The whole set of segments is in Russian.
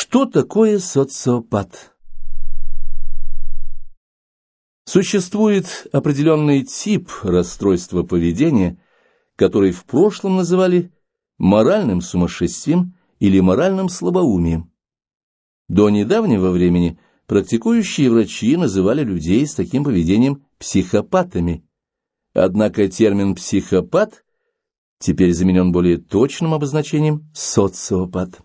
Что такое социопат? Существует определенный тип расстройства поведения, который в прошлом называли моральным сумасшествием или моральным слабоумием. До недавнего времени практикующие врачи называли людей с таким поведением психопатами. Однако термин «психопат» теперь заменен более точным обозначением «социопат».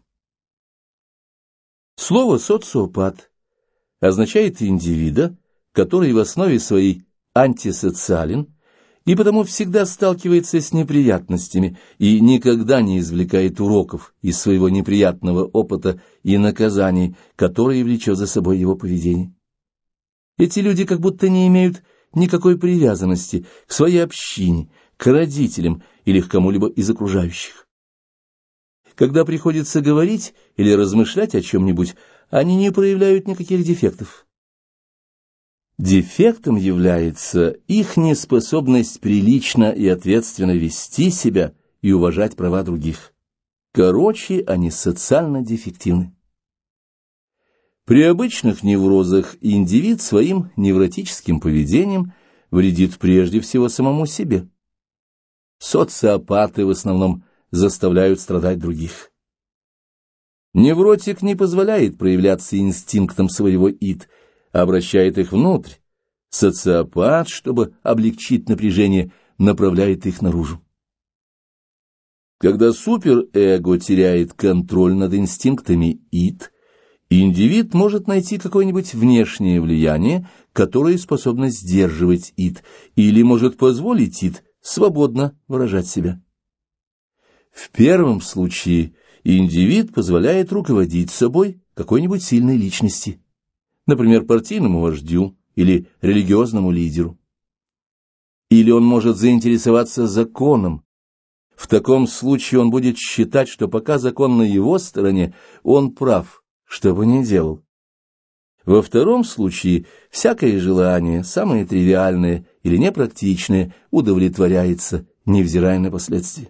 Слово «социопат» означает индивида, который в основе своей антисоциален и потому всегда сталкивается с неприятностями и никогда не извлекает уроков из своего неприятного опыта и наказаний, которые влечет за собой его поведение. Эти люди как будто не имеют никакой привязанности к своей общине, к родителям или к кому-либо из окружающих. Когда приходится говорить или размышлять о чем-нибудь, они не проявляют никаких дефектов. Дефектом является их неспособность прилично и ответственно вести себя и уважать права других. Короче, они социально дефективны. При обычных неврозах индивид своим невротическим поведением вредит прежде всего самому себе. Социопаты в основном заставляют страдать других. Невротик не позволяет проявляться инстинктам своего «ид», обращает их внутрь. Социопат, чтобы облегчить напряжение, направляет их наружу. Когда суперэго теряет контроль над инстинктами «ид», индивид может найти какое-нибудь внешнее влияние, которое способно сдерживать «ид», или может позволить «ид» свободно выражать себя. В первом случае индивид позволяет руководить собой какой-нибудь сильной личности, например, партийному вождю или религиозному лидеру. Или он может заинтересоваться законом. В таком случае он будет считать, что пока закон на его стороне, он прав, что бы ни делал. Во втором случае всякое желание, самое тривиальное или непрактичное, удовлетворяется, невзирая на последствия.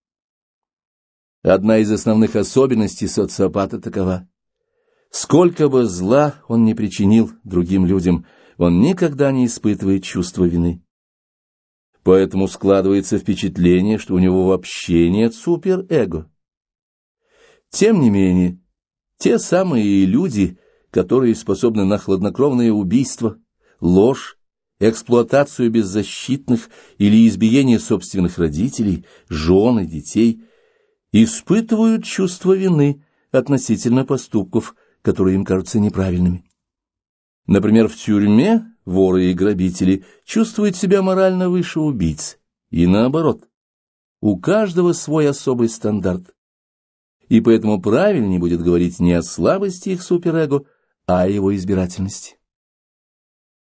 Одна из основных особенностей социопата такова: сколько бы зла он ни причинил другим людям, он никогда не испытывает чувства вины. Поэтому складывается впечатление, что у него вообще нет суперэго. Тем не менее, те самые люди, которые способны на хладнокровное убийство, ложь, эксплуатацию беззащитных или избиение собственных родителей, жен и детей, испытывают чувство вины относительно поступков, которые им кажутся неправильными. Например, в тюрьме воры и грабители чувствуют себя морально выше убийц, и наоборот. У каждого свой особый стандарт. И поэтому правильнее будет говорить не о слабости их суперэго, а о его избирательности.